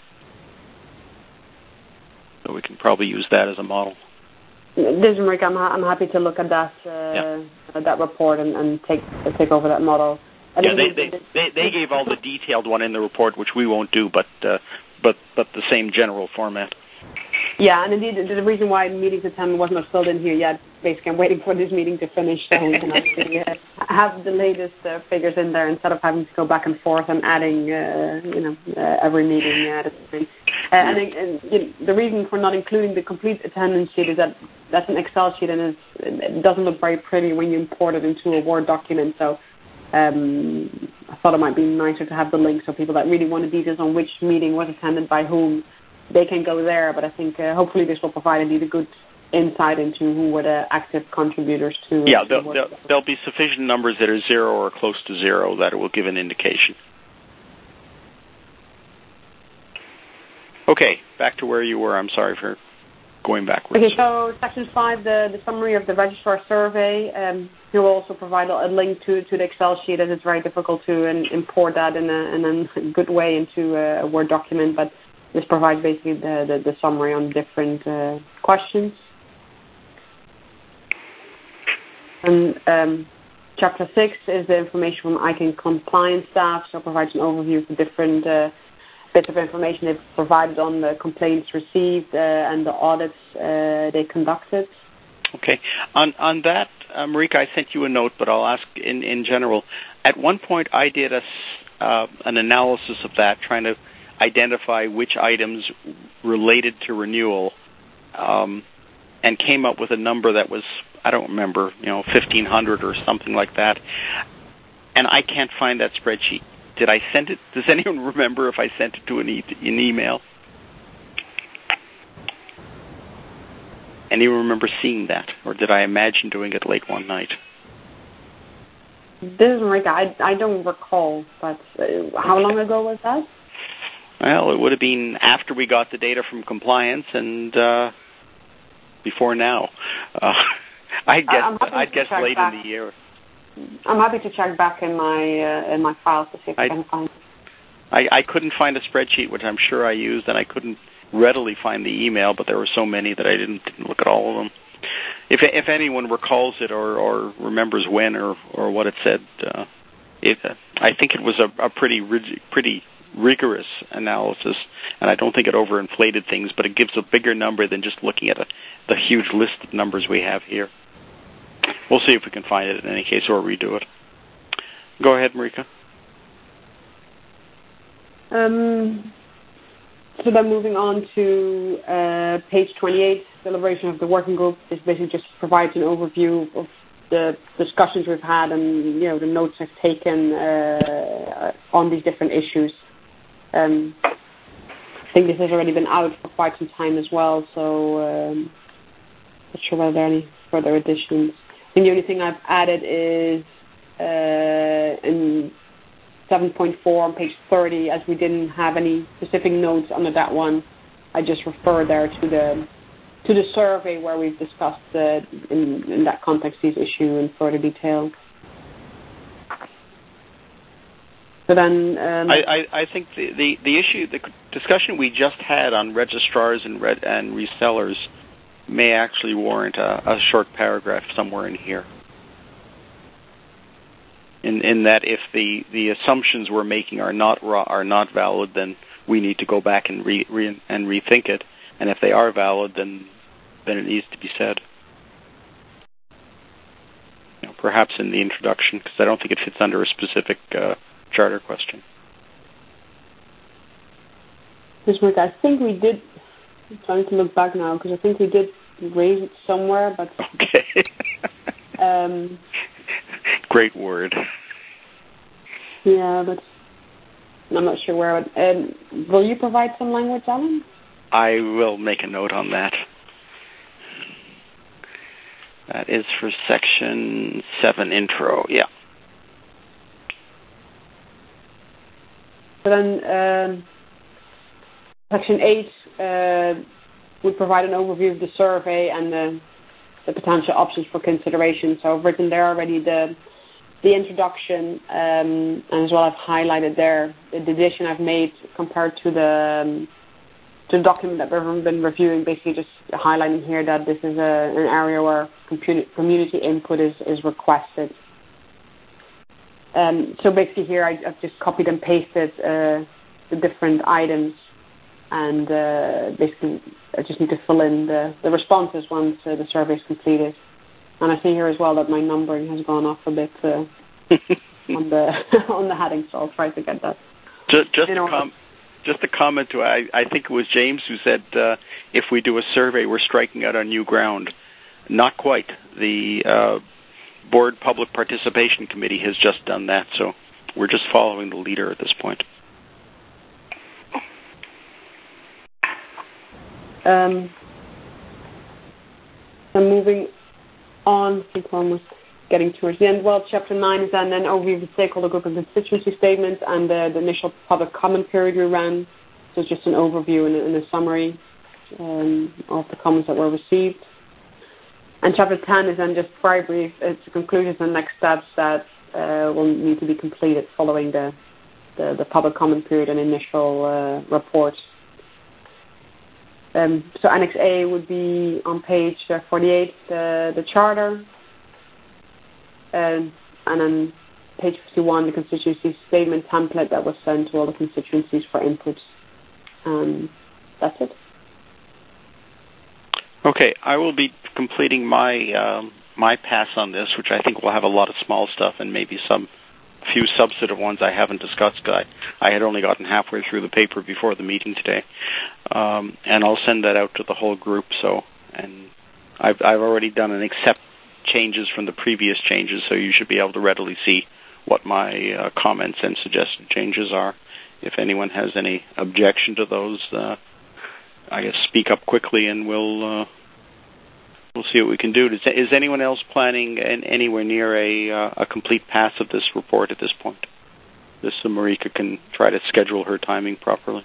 So we can probably use that as a model. This is Marika. I'm, ha- I'm happy to look at that uh, yeah. uh, that report and, and take uh, take over that model. I yeah, they, they they they gave all the detailed one in the report, which we won't do, but uh, but but the same general format. Yeah, and indeed, the reason why meetings attended was not filled in here yet, basically I'm waiting for this meeting to finish so we can actually uh, have the latest uh, figures in there instead of having to go back and forth and adding, uh, you know, uh, every meeting at a time. Uh, and, and you know, the reason for not including the complete attendance sheet is that that's an Excel sheet and it's, it doesn't look very pretty when you import it into a Word document. So um, I thought it might be nicer to have the link so people that really want the details on which meeting was attended by whom, they can go there, but I think uh, hopefully this will provide indeed a good insight into who were the active contributors to. Yeah, to there'll, there'll, there'll be sufficient numbers that are zero or close to zero that it will give an indication. Okay, back to where you were. I'm sorry for going backwards. Okay, so section five, the, the summary of the registrar survey. Um, he will also provide a link to, to the Excel sheet, as it's very difficult to in, import that in a, in a good way into a, a Word document, but this provides basically the, the, the summary on different uh, questions. And um, chapter six is the information from I C A N compliance staff, so it provides an overview of the different uh, bits of information they've provided on the complaints received uh, and the audits uh, they conducted. Okay. On on that, uh, Marika, I sent you a note, but I'll ask in, in general. At one point, I did a, uh, an analysis of that, trying to identify which items related to renewal, um, and came up with a number that was, I don't remember, you know, fifteen hundred or something like that. And I can't find that spreadsheet. Did I send it? Does anyone remember if I sent it to an, e- an email? Anyone remember seeing that? Or did I imagine doing it late one night? This is Marika. I, I don't recall, but uh, how long ago was that? Well, it would have been after we got the data from compliance, and uh, before now. Uh, I guess I guess late back. in the year. I'm happy to check back in my uh, in my files to see if I, I can find it. I, I couldn't find a spreadsheet, which I'm sure I used, and I couldn't readily find the email, but there were so many that I didn't, didn't look at all of them. If if anyone recalls it or, or remembers when or, or what it said, uh, it uh, I think it was a, a pretty rig- pretty rigorous analysis, and I don't think it overinflated things, but it gives a bigger number than just looking at a, the huge list of numbers we have here. We'll see if we can find it in any case or redo it. Go ahead, Marika. Um, so then moving on to uh, page twenty-eight, deliberation of the working group. This basically just provides an overview of the discussions we've had and, you know, the notes I've taken uh, on these different issues. Um, I think this has already been out for quite some time as well, so um, not sure whether there are any further additions. I think the only thing I've added is uh, in seven point four on page thirty, as we didn't have any specific notes under that one, I just refer there to the to the survey where we've discussed uh, in, in that context these issue in further detail. So then, um, I, I, I think the, the, the issue, the discussion we just had on registrars and red, and resellers may actually warrant a, a short paragraph somewhere in here. In, in that, if the, the assumptions we're making are not raw, are not valid, then we need to go back and re, re and rethink it. And if they are valid, then then it needs to be said. You know, perhaps in the introduction, because I don't think it fits under a specific uh, charter question. This work, I think we did. I'm trying to look back now because I think we did raise it somewhere, but okay. um, Great word. Yeah, but I'm not sure where. Um, will you provide some language, Alan? I will make a note on that. That is for section seven intro. Yeah. So then, um, section eight uh, would provide an overview of the survey and the, the potential options for consideration. So I've written there already the the introduction, um, and as well I've highlighted there the addition I've made compared to the um, to the document that we've been reviewing, basically just highlighting here that this is a, an area where community input is, is requested. Um, so basically here I, I've just copied and pasted uh, the different items, and uh, basically I just need to fill in the, the responses once uh, the survey is completed. And I see here as well that my numbering has gone off a bit uh, on the on the heading, so I'll try to get that. Just, just, a, com- just a comment to I, I think it was James who said uh, if we do a survey, we're striking out on new ground. Not quite. The uh, Board Public Participation Committee has just done that, so we're just following the leader at this point. Um, I'm moving on. I think we're almost getting towards the end. Well, chapter nine is then an overview of the stakeholder group and constituency statement and uh, the initial public comment period we ran. So it's just an overview and a, and a summary um, of the comments that were received. And chapter ten is then just very brief. It's the conclusions and next steps that uh, will need to be completed following the, the, the public comment period and initial uh, report. Um, so Annex A would be on page uh, forty-eight, the, the charter, um, and then page fifty-one, the constituency statement template that was sent to all the constituencies for input. Um, that's it. Okay, I will be completing my um, my pass on this, which I think will have a lot of small stuff and maybe some few substantive ones I haven't discussed. I, I had only gotten halfway through the paper before the meeting today, um, and I'll send that out to the whole group. So, and I've I've already done an accept changes from the previous changes, so you should be able to readily see what my uh, comments and suggested changes are. If anyone has any objection to those, uh, I guess speak up quickly, and we'll. Uh, We'll see what we can do. Is, is anyone else planning an, anywhere near a, uh, a complete pass of this report at this point? Just so Marika can try to schedule her timing properly.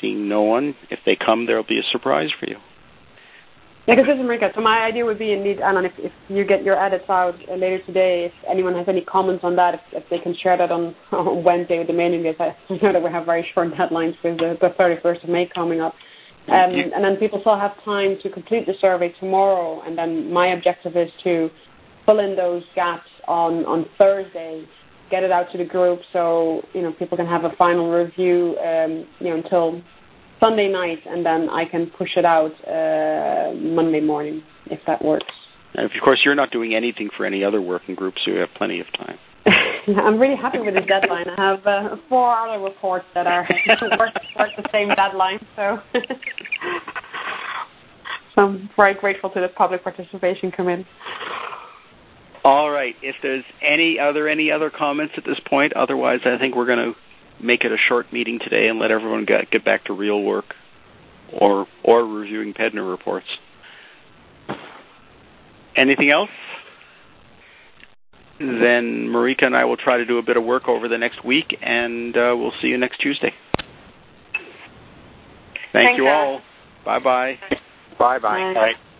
Seeing no one, if they come, there'll be a surprise for you. Yeah, because this is Marika. So my idea would be, indeed, Alan, if, if you get your edits out uh, later today, if anyone has any comments on that, if, if they can share that on, on Wednesday with the mailing list. I know that we have very short deadlines with the, the thirty-first of May coming up. Um, and then people still have time to complete the survey tomorrow. And then my objective is to fill in those gaps on, on Thursday, get it out to the group so, you know, people can have a final review, um, you know, until Sunday night, and then I can push it out uh, Monday morning, if that works. And of course, you're not doing anything for any other working groups, so you have plenty of time. I'm really happy with this deadline. I have uh, four other reports that are work, work the same deadline, so. So I'm very grateful to the public participation come in. All right. If there's any other any other comments at this point, otherwise I think we're going to make it a short meeting today and let everyone get, get back to real work or or reviewing P E D N R reports. Anything else? Then Marika and I will try to do a bit of work over the next week, and uh, we'll see you next Tuesday. Thank Thanks, you all. Bye-bye. Bye-bye. Bye.